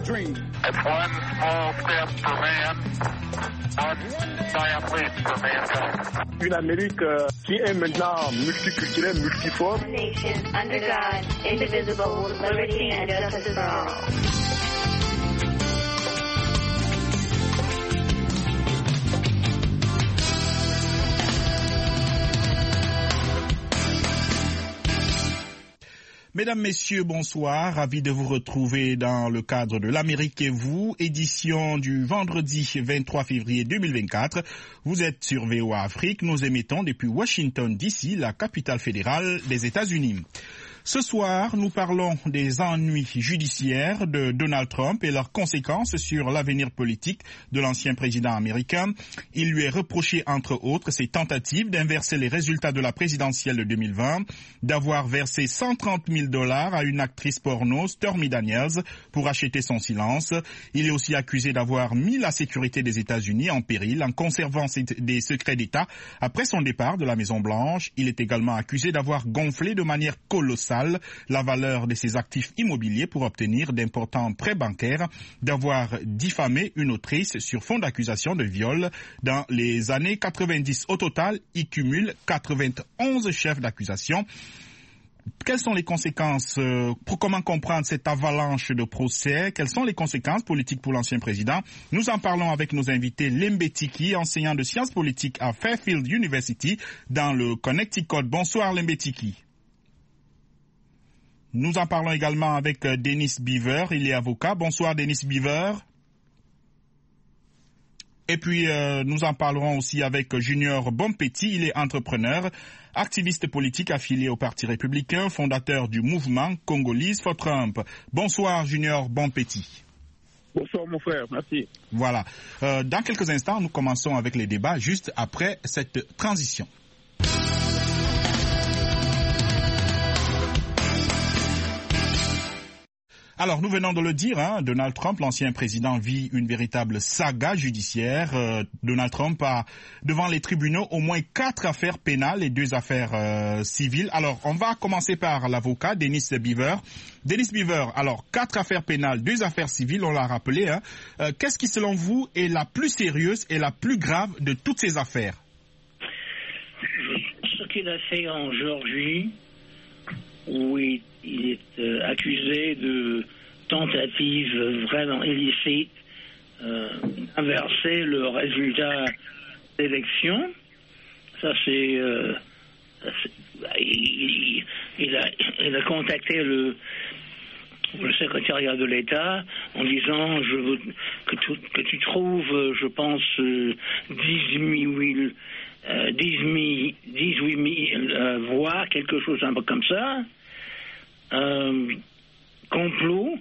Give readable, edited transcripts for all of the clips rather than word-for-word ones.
dream. It's one small step for man, one giant leap for mankind. Une Amérique qui est maintenant multiculturelle, multiforme. Nation under God, indivisible, with liberty and justice for all. Mesdames, Messieurs, bonsoir. Ravi de vous retrouver dans le cadre de l'Amérique et vous, édition du vendredi 23 février 2024. Vous êtes sur VOA Afrique. Nous émettons depuis Washington, D.C., la capitale fédérale des États-Unis. Ce soir, nous parlons des ennuis judiciaires de Donald Trump et leurs conséquences sur l'avenir politique de l'ancien président américain. Il lui est reproché, entre autres, ses tentatives d'inverser les résultats de la présidentielle de 2020, d'avoir versé $130,000 à une actrice porno, Stormy Daniels, pour acheter son silence. Il est aussi accusé d'avoir mis la sécurité des États-Unis en péril en conservant des secrets d'État après son départ de la Maison-Blanche. Il est également accusé d'avoir gonflé de manière colossale la valeur de ses actifs immobiliers pour obtenir d'importants prêts bancaires, d'avoir diffamé une autrice sur fond d'accusation de viol dans les années 90. Au total, il cumule 91 chefs d'accusation. Quelles sont les conséquences, comment comprendre cette avalanche de procès? Quelles sont les conséquences politiques pour l'ancien président? Nous en parlons avec nos invités. Lembetiki, enseignant de sciences politiques à Fairfield University dans le Connecticut. Bonsoir Lembetiki. Nous en parlons également avec Dennis Beaver, il est avocat. Bonsoir Dennis Beaver. Et puis nous en parlerons aussi avec Junior Bonpetit, il est entrepreneur, activiste politique affilié au Parti républicain, fondateur du mouvement Congolese for Trump. Bonsoir Junior Bonpetit. Bonsoir mon frère, merci. Voilà. Dans quelques instants, nous commençons avec les débats juste après cette transition. Alors, nous venons de le dire, Donald Trump, l'ancien président, vit une véritable saga judiciaire. Donald Trump a, devant les tribunaux, au moins 4 affaires pénales et 2 affaires civiles. Alors, on va commencer par l'avocat, Dennis Beaver. Dennis Beaver, alors, 4 affaires pénales, 2 affaires civiles, on l'a rappelé. Qu'est-ce qui, selon vous, est la plus sérieuse et la plus grave de toutes ces affaires? Ce qu'il a fait en Géorgie, où il est accusé de tentative vraiment illicite d'inverser le résultat d'élection. Ça c'est il a contacté le secrétariat de l'État en disant je veux que tu trouves, je pense, 18 000 voix, quelque chose un peu comme ça. Complot,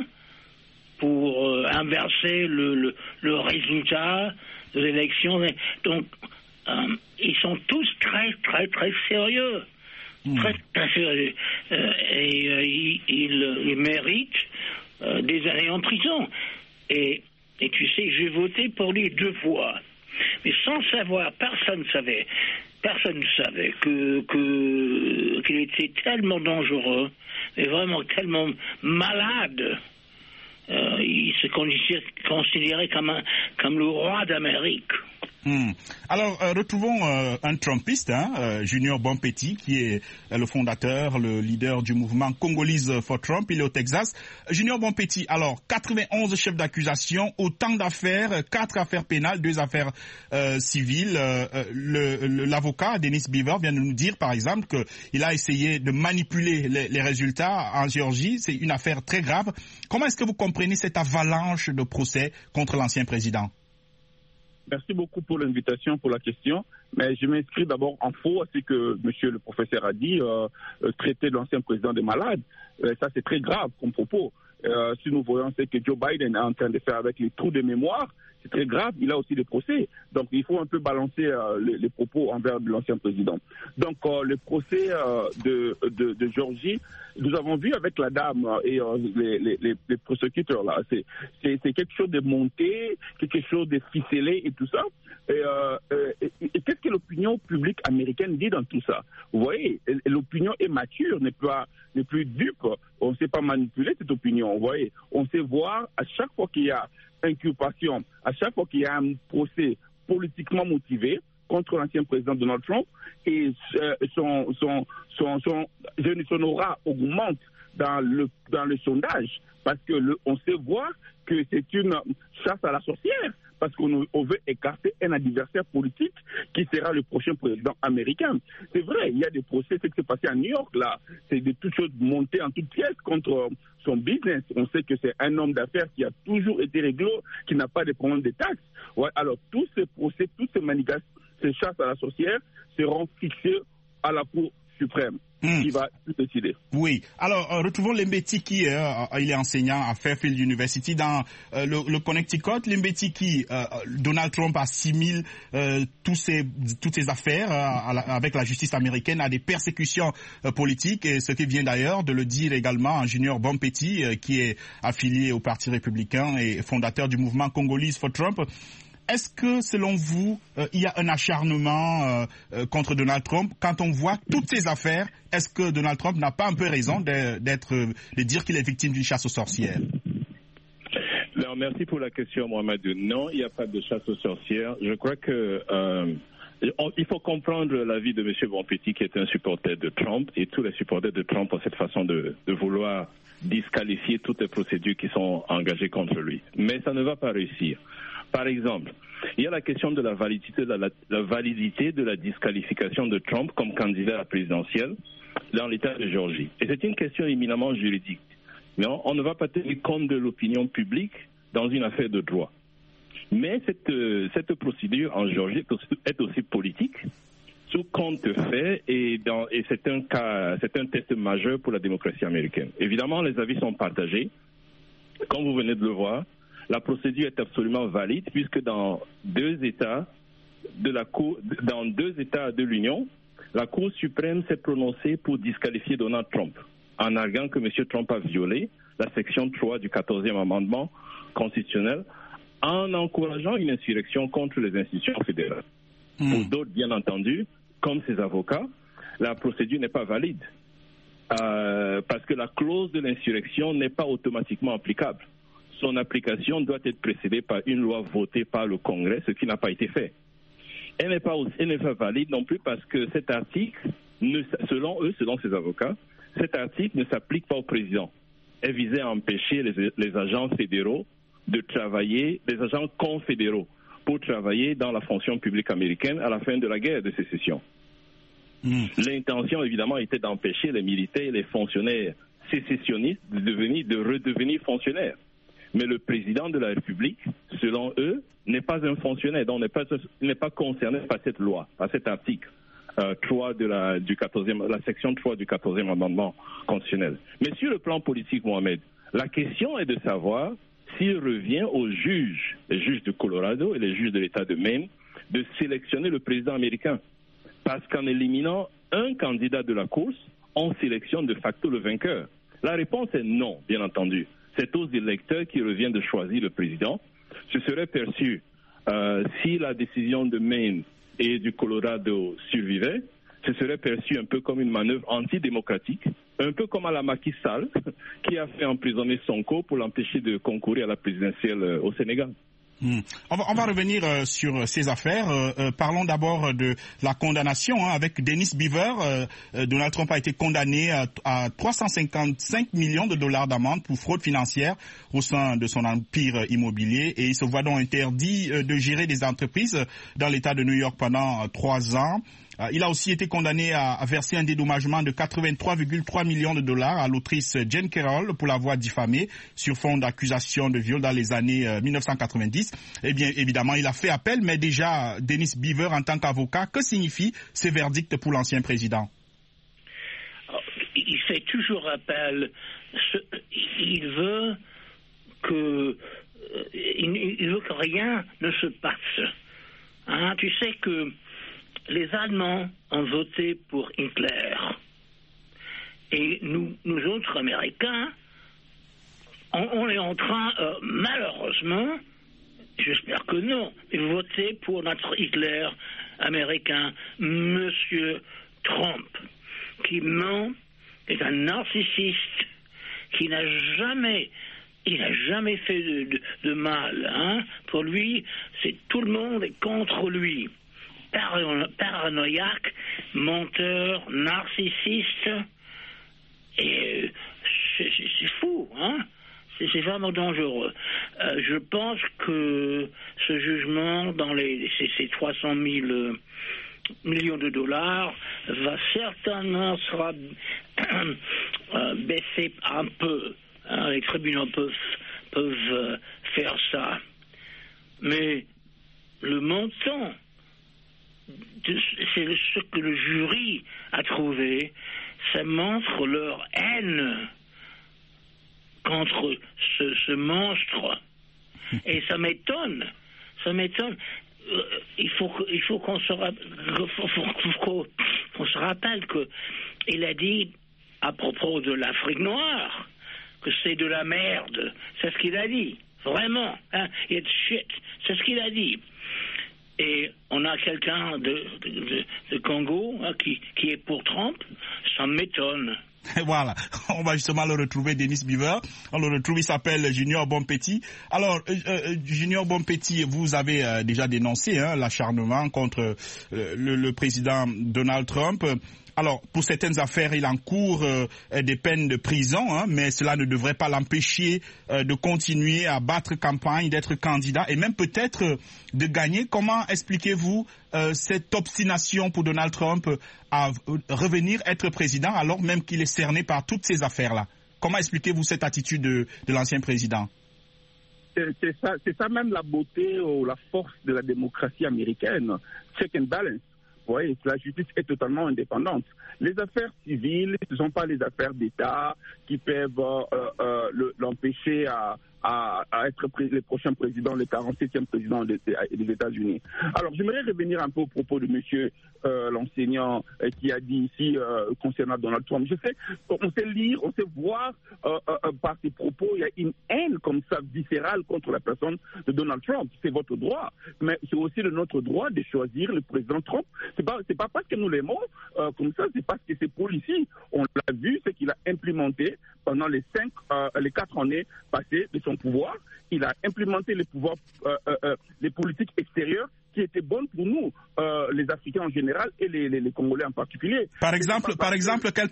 pour inverser le résultat de l'élection. Donc, ils sont tous très, très, très sérieux. Très, très sérieux. Et ils méritent des années en prison. Et tu sais, j'ai voté pour lui 2 fois. Mais sans savoir, personne ne savait qu'il était tellement dangereux, et vraiment tellement malade. Il se considérait comme le roi d'Amérique. Alors, retrouvons un Trumpiste, Junior Bonpetit, qui est le fondateur, le leader du mouvement Congolese for Trump. Il est au Texas. Junior Bonpetit, alors, 91 chefs d'accusation, autant d'affaires, 4 affaires pénales, 2 affaires civiles. L'avocat, Dennis Beaver, vient de nous dire, par exemple, qu'il a essayé de manipuler les résultats en Géorgie. C'est une affaire très grave. Comment est-ce que vous comprenez cette avalanche de procès contre l'ancien président? Merci beaucoup pour l'invitation, pour la question. Mais je m'inscris d'abord en faux à ce que monsieur le professeur a dit, traiter l'ancien président de malade. Ça, c'est très grave comme propos. Si nous voyons ce que Joe Biden est en train de faire avec les trous de mémoire, c'est très grave. Il a aussi des procès. Donc, il faut un peu balancer les propos envers l'ancien président. Donc, le procès de Géorgie, nous avons vu avec la dame et les prosecuteurs là. C'est quelque chose de monté, quelque chose de ficelé et tout ça. Et qu'est-ce que l'opinion publique américaine dit dans tout ça? Vous voyez, l'opinion est mature, n'est plus dupe. On ne sait pas manipuler cette opinion. Vous voyez, on sait voir à chaque fois qu'il y a inculpation, à chaque fois qu'il y a un procès politiquement motivé contre l'ancien président Donald Trump, et son aura augmente dans le sondage, parce que on sait voir que c'est une chasse à la sorcière, parce qu'on veut écarter un adversaire politique qui sera le prochain président américain. C'est vrai, il y a des procès, ce qui s'est passé à New York, là, c'est des toutes choses montées en toutes pièces contre son business. On sait que c'est un homme d'affaires qui a toujours été réglo, qui n'a pas de problème de taxes. Ouais, alors, tous ces procès, toutes ces manigations, ces chasses à la sorcière seront fixées à la Cour suprême. Qui va tout décider. Oui. Alors, retrouvons Lembetiki. Il est enseignant à Fairfield University dans le Connecticut. Lembetiki, Donald Trump assimile toutes ces affaires avec la justice américaine à des persécutions politiques, et ce qui vient d'ailleurs de le dire également Junior Bonpetti, qui est affilié au Parti républicain et fondateur du mouvement Congolese for Trump. Est-ce que, selon vous, il y a un acharnement contre Donald Trump quand on voit toutes ces affaires? Est-ce que Donald Trump n'a pas un peu raison de dire qu'il est victime d'une chasse aux sorcières? Alors, merci pour la question, Mohamed. Non, il n'y a pas de chasse aux sorcières. Je crois que il faut comprendre l'avis de M. Bonpetti, qui est un supporter de Trump, et tous les supporters de Trump ont cette façon de vouloir disqualifier toutes les procédures qui sont engagées contre lui. Mais ça ne va pas réussir. Par exemple, il y a la question de la validité de la disqualification de Trump comme candidat à la présidentielle dans l'État de Géorgie. Et c'est une question éminemment juridique. Non, on ne va pas tenir compte de l'opinion publique dans une affaire de droit. Mais cette procédure en Géorgie est aussi politique, sous compte fait, et c'est un test majeur pour la démocratie américaine. Évidemment, les avis sont partagés. Comme vous venez de le voir, la procédure est absolument valide, puisque dans deux États de l'Union, la Cour suprême s'est prononcée pour disqualifier Donald Trump, en arguant que M. Trump a violé la section 3 du 14e amendement constitutionnel, en encourageant une insurrection contre les institutions fédérales. Pour d'autres, bien entendu, comme ses avocats, la procédure n'est pas valide, parce que la clause de l'insurrection n'est pas automatiquement applicable. Son application doit être précédée par une loi votée par le Congrès, ce qui n'a pas été fait. Elle n'est pas valide non plus parce que cet article, selon ses avocats, cet article ne s'applique pas au président. Elle visait à empêcher les agents fédéraux de travailler, les agents confédéraux, pour travailler dans la fonction publique américaine à la fin de la guerre de sécession. L'intention, évidemment, était d'empêcher les militaires et les fonctionnaires sécessionnistes de redevenir fonctionnaires. Mais le président de la République, selon eux, n'est pas un fonctionnaire, donc n'est pas concerné par cette loi, par cet article 3 la section 3 du 14e amendement constitutionnel. Mais sur le plan politique, Mohamed, la question est de savoir s'il revient aux juges, les juges de Colorado et les juges de l'État de Maine, de sélectionner le président américain. Parce qu'en éliminant un candidat de la course, on sélectionne de facto le vainqueur. La réponse est non, bien entendu. C'est aux électeurs qui revient de choisir le président. Ce serait perçu, si la décision de Maine et du Colorado survivait, ce serait perçu un peu comme une manœuvre antidémocratique, un peu comme à la Macky Sall, qui a fait emprisonner Sonko pour l'empêcher de concourir à la présidentielle au Sénégal. On va revenir sur ces affaires. Parlons d'abord de la condamnation avec Dennis Beaver. Donald Trump a été condamné à 355 millions de dollars d'amende pour fraude financière au sein de son empire immobilier, et il se voit donc interdit de gérer des entreprises dans l'État de New York pendant 3 ans. Il a aussi été condamné à verser un dédommagement de 83,3 millions de dollars à l'autrice Jane Carroll pour l'avoir diffamée sur fond d'accusation de viol dans les années 1990. Eh bien, évidemment, il a fait appel, mais déjà, Dennis Beaver, en tant qu'avocat, que signifient ces verdicts pour l'ancien président? Il fait toujours appel. Il veut que rien ne se passe. Tu sais que les Allemands ont voté pour Hitler. Et nous autres Américains, on est en train, malheureusement, j'espère que non, de voter pour notre Hitler américain, Monsieur Trump, qui ment, est un narcissiste, qui n'a jamais fait de mal. Hein. Pour lui, tout le monde est contre lui. Paranoïaque, menteur, narcissiste, et c'est fou, hein. C'est vraiment dangereux. Je pense que ce jugement dans ces 300 000 millions de dollars va certainement sera baissé un peu. Hein, les tribunaux peuvent faire ça. Mais le montant, c'est ce que le jury a trouvé, ça montre leur haine contre ce monstre. Et ça m'étonne. Il faut qu'on se rappelle qu'il a dit à propos de l'Afrique noire que c'est de la merde. C'est ce qu'il a dit. Vraiment. Hein? It's shit. C'est ce qu'il a dit. Et on a quelqu'un de Congo hein, qui est pour Trump. Ça m'étonne. Voilà, on va justement le retrouver, Denis Beaver. On le retrouve, il s'appelle Junior Bonpetit. Alors, Junior Bonpetit, vous avez déjà dénoncé l'acharnement contre le président Donald Trump. Alors, pour certaines affaires, il encourt des peines de prison, mais cela ne devrait pas l'empêcher de continuer à battre campagne, d'être candidat et même peut-être de gagner. Comment expliquez-vous cette obstination pour Donald Trump à revenir être président alors même qu'il est cerné par toutes ces affaires-là? Comment expliquez-vous cette attitude de l'ancien président? C'est ça même la beauté ou la force de la démocratie américaine. Check and balance. Oui, la justice est totalement indépendante. Les affaires civiles, ce ne sont pas les affaires d'État qui peuvent l'empêcher à être le prochain président, le 47e président des États-Unis. Alors, j'aimerais revenir un peu au propos de monsieur l'enseignant qui a dit ici concernant Donald Trump. Je sais, on sait lire, on sait voir par ses propos, il y a une haine comme ça viscérale contre la personne de Donald Trump. C'est votre droit, mais c'est aussi de notre droit de choisir le président Trump. C'est pas parce que nous l'aimons comme ça, c'est parce que c'est policier. On l'a vu, ce qu'il a implémenté pendant les 4 années passées de son pouvoir. Il a implémenté les pouvoirs, les politiques extérieures qui étaient bonnes pour nous, les Africains en général et les Congolais en particulier. Par exemple, quelle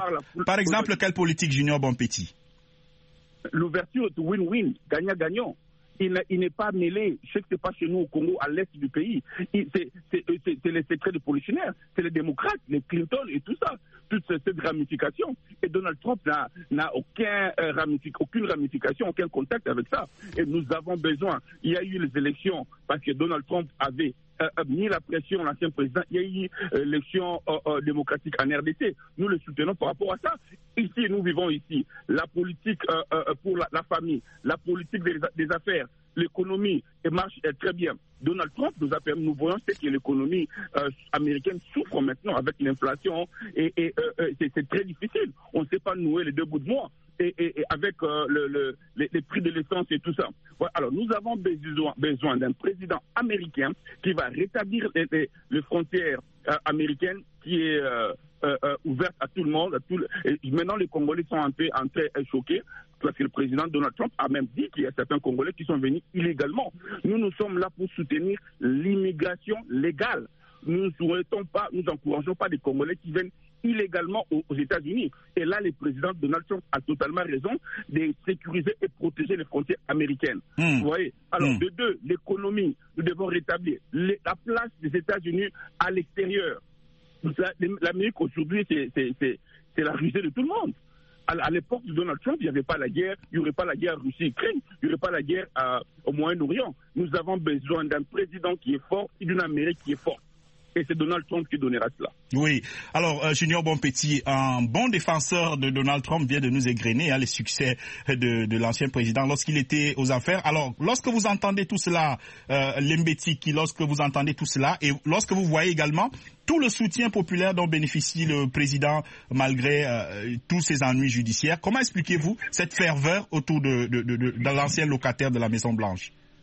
politique, Junior Bonpetit? L'ouverture de win-win, gagnant-gagnant. Il n'est pas mêlé. Je sais que ce n'est pas chez nous au Congo, à l'est du pays. C'est les secrets de polichinelles, c'est les démocrates, les Clinton et tout ça, toute cette ramification. Et Donald Trump n'a aucune ramification, aucun contact avec ça. Et nous avons besoin. Il y a eu les élections parce que Donald Trump avait mis la pression, l'ancien président. Il y a eu l'élection démocratique en RDC. Nous le soutenons par rapport à ça. Ici, nous vivons ici. La politique pour la famille, la politique des affaires, l'économie marche très bien. Donald Trump nous a permis, nous voyons que l'économie américaine souffre maintenant avec l'inflation et c'est très difficile. On ne sait pas nouer les deux bouts de mois. Et avec les prix de l'essence et tout ça. Ouais, alors, nous avons besoin d'un président américain qui va rétablir les frontières américaines, qui est ouverte à tout le monde. Et maintenant, les Congolais sont un peu choqués parce que le président Donald Trump a même dit qu'il y a certains Congolais qui sont venus illégalement. Nous sommes là pour soutenir l'immigration légale. Nous n'encourageons pas des Congolais qui viennent illégalement aux États-Unis. Et là, le président Donald Trump a totalement raison de sécuriser et protéger les frontières américaines. Vous voyez? Alors, de deux, l'économie, nous devons rétablir la place des États-Unis à l'extérieur. L'Amérique aujourd'hui, c'est la rusée de tout le monde. À l'époque de Donald Trump, il n'y avait pas la guerre, il n'y aurait pas la guerre Russie-Ukraine, il n'y aurait pas la guerre au Moyen-Orient. Nous avons besoin d'un président qui est fort et d'une Amérique qui est forte. Et c'est Donald Trump qui donnera cela. Oui. Alors, Junior Bonpetit, un bon défenseur de Donald Trump vient de nous égrener les succès de l'ancien président lorsqu'il était aux affaires. Alors, lorsque vous entendez tout cela, Lembetiki, lorsque vous entendez tout cela, et lorsque vous voyez également tout le soutien populaire dont bénéficie le président malgré tous ses ennuis judiciaires, comment expliquez-vous cette ferveur autour de l'ancien locataire de la Maison-Blanche?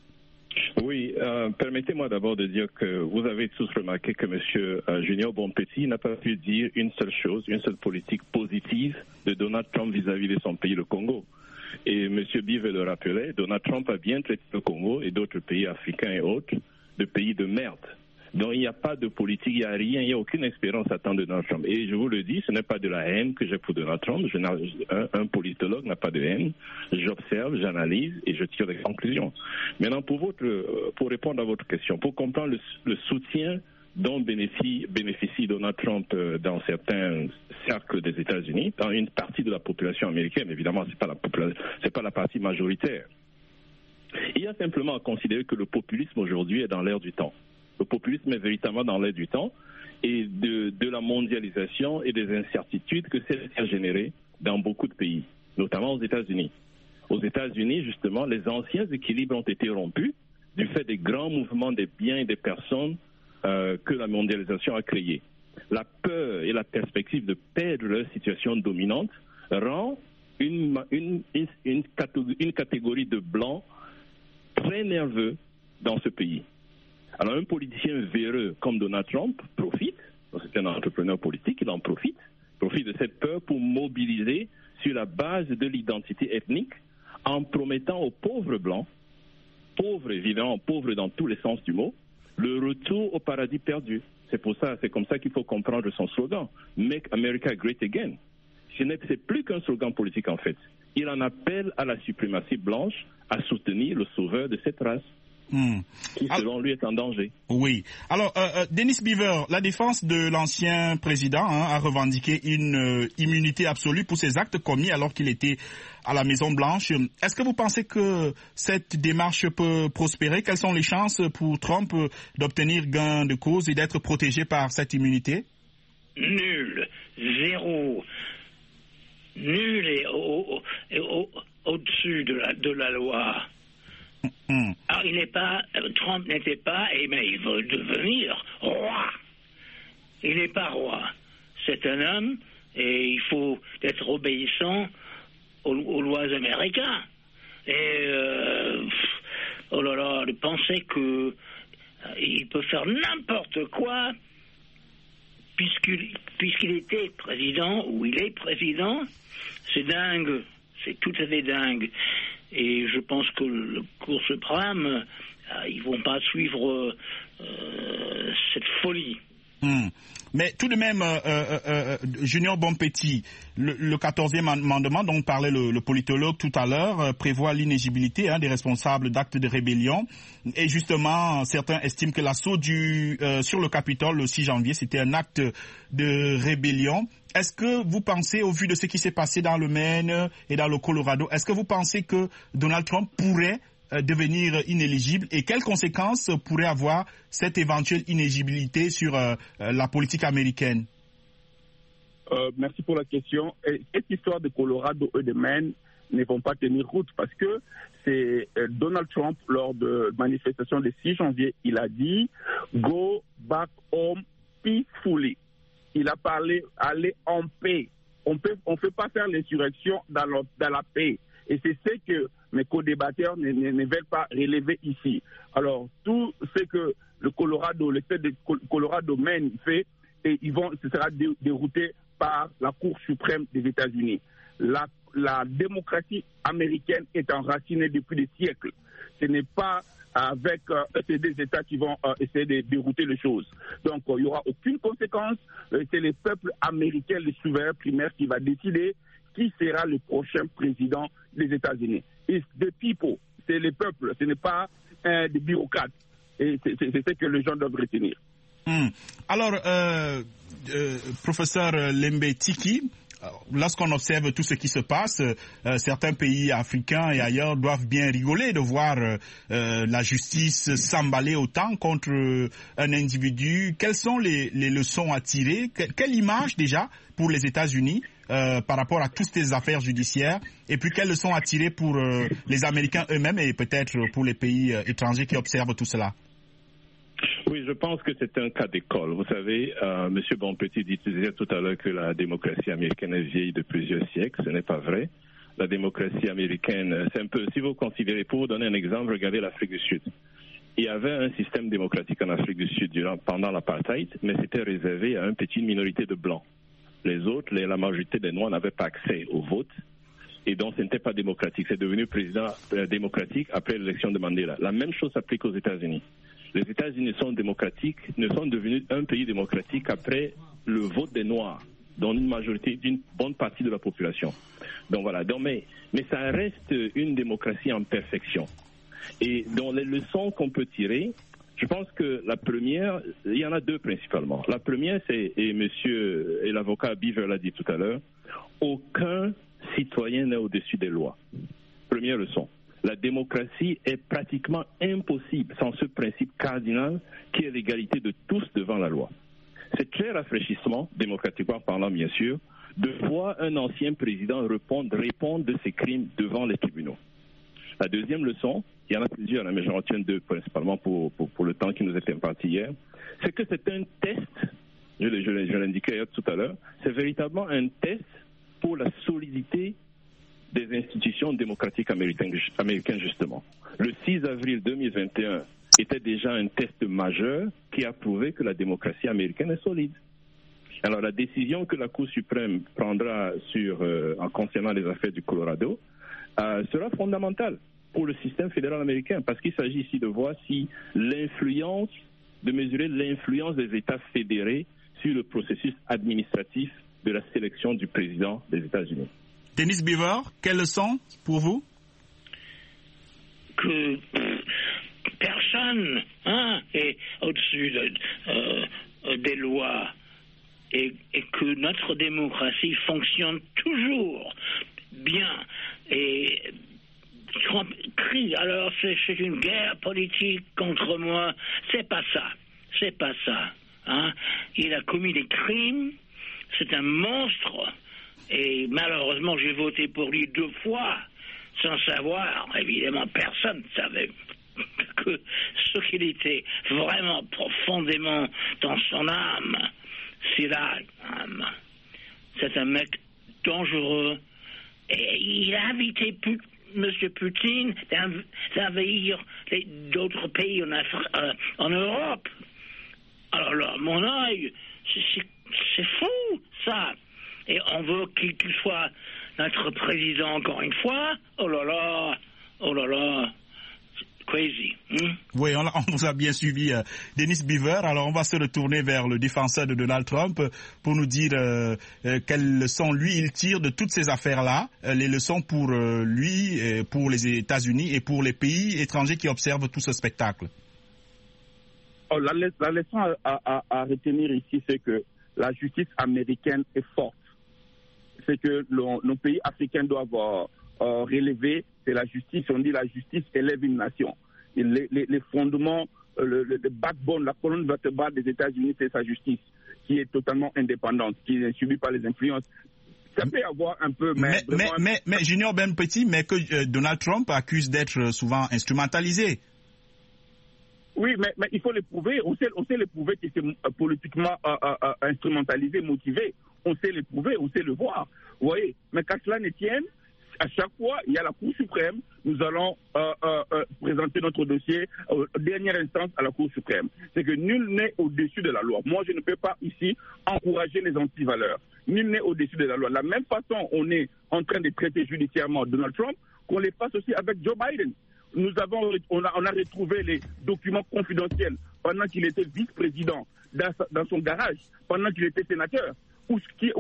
Oui, permettez-moi d'abord de dire que vous avez tous remarqué que M. Junior Bonpetit n'a pas pu dire une seule chose, une seule politique positive de Donald Trump vis-à-vis de son pays, le Congo. Et M. Bive le rappelait, Donald Trump a bien traité le Congo et d'autres pays africains et autres de pays de merde. Donc il n'y a pas de politique, il n'y a rien, il n'y a aucune espérance à attendre de Donald Trump. Et je vous le dis, ce n'est pas de la haine que j'ai pour Donald Trump. Un politologue n'a pas de haine. J'observe, j'analyse et je tire des conclusions. Maintenant, pour répondre à votre question, pour comprendre le soutien dont bénéficie Donald Trump dans certains cercles des États-Unis, dans une partie de la population américaine, évidemment, c'est pas la partie majoritaire. Il y a simplement à considérer que le populisme aujourd'hui est dans l'air du temps. Le populisme est véritablement dans l'air du temps et de la mondialisation et des incertitudes que celle-ci a générées dans beaucoup de pays, notamment aux États-Unis. Aux États-Unis, justement, les anciens équilibres ont été rompus du fait des grands mouvements des biens et des personnes que la mondialisation a créés. La peur et la perspective de perdre leur situation dominante rend une catégorie de blancs très nerveux dans ce pays. Alors un politicien véreux comme Donald Trump profite, c'est un entrepreneur politique, il en profite de cette peur pour mobiliser sur la base de l'identité ethnique en promettant aux pauvres blancs, pauvres évidemment, pauvres dans tous les sens du mot, le retour au paradis perdu. C'est comme ça qu'il faut comprendre son slogan, Make America Great Again. C'est plus qu'un slogan politique en fait. Il en appelle à la suprématie blanche à soutenir le sauveur de cette race. Qui, selon lui, est en danger. Oui. Alors, Dennis Beaver, la défense de l'ancien président a revendiqué une immunité absolue pour ses actes commis alors qu'il était à la Maison-Blanche. Est-ce que vous pensez que cette démarche peut prospérer? Quelles sont les chances pour Trump d'obtenir gain de cause et d'être protégé par cette immunité? Nul. Zéro. Nul et au-dessus de la loi. Alors, Trump n'était pas, mais il veut devenir roi. Il n'est pas roi. C'est un homme et il faut être obéissant aux lois américaines. Et, oh là là, de penser qu'il peut faire n'importe quoi puisqu'il était président ou il est président, c'est dingue. C'est tout à fait dingue. Et je pense que le Cour suprême, ils vont pas suivre cette folie. Mais tout de même, Junior Bonpetit, le 14e amendement dont parlait le politologue tout à l'heure prévoit l'inéligibilité des responsables d'actes de rébellion. Et justement, certains estiment que l'assaut sur le Capitole le 6 janvier, c'était un acte de rébellion. Est-ce que vous pensez, au vu de ce qui s'est passé dans le Maine et dans le Colorado, est-ce que vous pensez que Donald Trump pourrait devenir inéligible et quelles conséquences pourrait avoir cette éventuelle inéligibilité sur la politique américaine? Merci pour la question. Et cette histoire de Colorado et de Maine ne vont pas tenir route parce que c'est Donald Trump, lors de manifestation le 6 janvier, il a dit « Go back home peacefully ». Il a parlé « aller en paix ». On ne fait pas faire l'insurrection dans la paix. Et c'est ce que mes co-débatteurs ne veulent pas relever ici. Alors, tout ce que l'État de Colorado Maine fait, et ce sera dérouté par la Cour suprême des États-Unis. La démocratie américaine est enracinée depuis des siècles. Ce n'est pas avec des États qui vont essayer de dérouter les choses. Donc, il n'y aura aucune conséquence. C'est le peuple américain, le souverain primaire, qui va décider qui sera le prochain président des États-Unis. It's the people, c'est le peuple, ce n'est pas des bureaucrates. Et c'est ce que les gens doivent retenir. Alors, professeur Lembe Tiki, lorsqu'on observe tout ce qui se passe, certains pays africains et ailleurs doivent bien rigoler de voir la justice s'emballer autant contre un individu. Quelles sont les leçons à tirer? Quelle image déjà pour les États-Unis par rapport à toutes ces affaires judiciaires? Et puis quelles leçons à tirer pour les Américains eux-mêmes et peut-être pour les pays étrangers qui observent tout cela? Oui, je pense que c'est un cas d'école. Vous savez, M. Bonpetit disait tout à l'heure que la démocratie américaine est vieille de plusieurs siècles. Ce n'est pas vrai. La démocratie américaine, c'est un peu, si vous considérez, pour vous donner un exemple, regardez l'Afrique du Sud. il y avait un système démocratique en Afrique du Sud pendant l'apartheid, mais c'était réservé à une petite minorité de blancs. Les autres, la majorité des Noirs n'avaient pas accès au vote, et donc ce n'était pas démocratique. C'est devenu président démocratique après l'élection de Mandela. La même chose s'applique aux États-Unis. Les États-Unis sont devenus un pays démocratique après le vote des Noirs, dont une majorité, d'une bonne partie de la population. Donc voilà. Mais ça reste une démocratie en perfection. Et dans les leçons qu'on peut tirer, je pense que la première, il y en a deux principalement. La première, c'est, et l'avocat Beaver l'a dit tout à l'heure, aucun citoyen n'est au-dessus des lois. Première leçon. La démocratie est pratiquement impossible sans ce principe cardinal qui est l'égalité de tous devant la loi. C'est très rafraîchissement, démocratiquement parlant bien sûr, de voir un ancien président répondre de ses crimes devant les tribunaux. La deuxième leçon, il y en a plusieurs, mais j'en retiens deux principalement pour le temps qui nous est imparti hier, c'est que c'est un test, je l'indiquais tout à l'heure, c'est véritablement un test pour la solidité des institutions démocratiques américaines justement. Le 6 avril 2021 était déjà un test majeur qui a prouvé que la démocratie américaine est solide. Alors la décision que la Cour suprême prendra en concernant les affaires du Colorado sera fondamentale pour le système fédéral américain, parce qu'il s'agit ici de voir si de mesurer l'influence des États fédérés sur le processus administratif de la sélection du président des États-Unis. Dennis Beaver, quelle leçon pour vous? Que personne est au-dessus des lois et que notre démocratie fonctionne toujours bien. Et Trump crie, alors c'est une guerre politique contre moi. C'est pas ça. Il a commis des crimes, c'est un monstre. Et malheureusement, j'ai voté pour lui 2 fois, sans savoir, évidemment, personne ne savait que ce qu'il était vraiment profondément dans son âme, c'est un mec dangereux. Et il a invité M. Poutine d'envahir d'autres pays en Europe. Alors là, à mon œil, c'est fou, ça. Et on veut qu'il soit notre président encore une fois. Oh là là, crazy. Oui, on vous a bien suivi, Dennis Beaver. Alors, on va se retourner vers le défenseur de Donald Trump pour nous dire quelles leçons, lui, il tire de toutes ces affaires-là, les leçons pour lui, pour les États-Unis et pour les pays étrangers qui observent tout ce spectacle. Oh, la leçon à retenir ici, c'est que la justice américaine est forte. C'est que nos pays africains doivent relever, c'est la justice. On dit la justice élève une nation. Et les fondements, le backbone, la colonne vertébrale des États-Unis, c'est sa justice, qui est totalement indépendante, qui est subie par les influences. Ça peut y avoir un peu, mais Junior Ben Petit, mais que Donald Trump accuse d'être souvent instrumentalisé. Oui, mais il faut le prouver. On sait le prouver qu'il est politiquement instrumentalisé, motivé. On sait le prouver, on sait le voir. Vous voyez, mais qu'à cela ne tienne, à chaque fois, il y a la Cour suprême. Nous allons présenter notre dossier dernière instance à la Cour suprême. C'est que nul n'est au-dessus de la loi. Moi, je ne peux pas ici encourager les antivaleurs. Nul n'est au-dessus de la loi. De la même façon, on est en train de traiter judiciairement Donald Trump, qu'on les fasse aussi avec Joe Biden. On a retrouvé les documents confidentiels pendant qu'il était vice-président dans son garage, pendant qu'il était sénateur, qui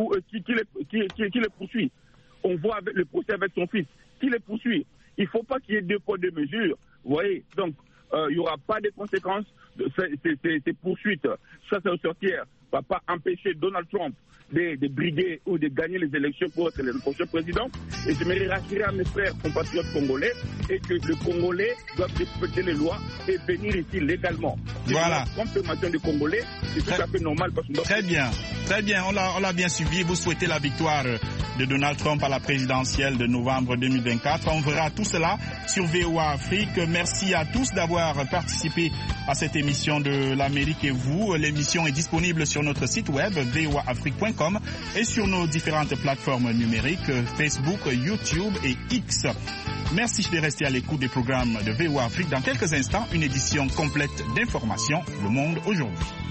le poursuit. On voit le procès avec son fils, qui le poursuit. Il ne faut pas qu'il y ait 2 poids 2 mesures. Vous voyez, donc il n'y aura pas de conséquences de ces poursuites. Ça, c'est sortir. Ne va pas empêcher Donald Trump de briguer ou de gagner les élections pour être le prochain président. Et je me rassurer à mes frères compatriotes congolais et que le Congolais doit respecter les lois et venir ici légalement. Voilà. La confirmation des Congolais, c'est tout à fait normal. Parce qu'on Très bien, on l'a bien suivi. Vous souhaitez la victoire de Donald Trump à la présidentielle de novembre 2024. On verra tout cela sur VOA Afrique. Merci à tous d'avoir participé à cette émission de l'Amérique et vous. L'émission est disponible sur notre site web voaafrique.com et sur nos différentes plateformes numériques Facebook, YouTube et X. Merci de rester à l'écoute des programmes de VOA Afrique. Dans quelques instants, une édition complète d'informations, Le Monde aujourd'hui.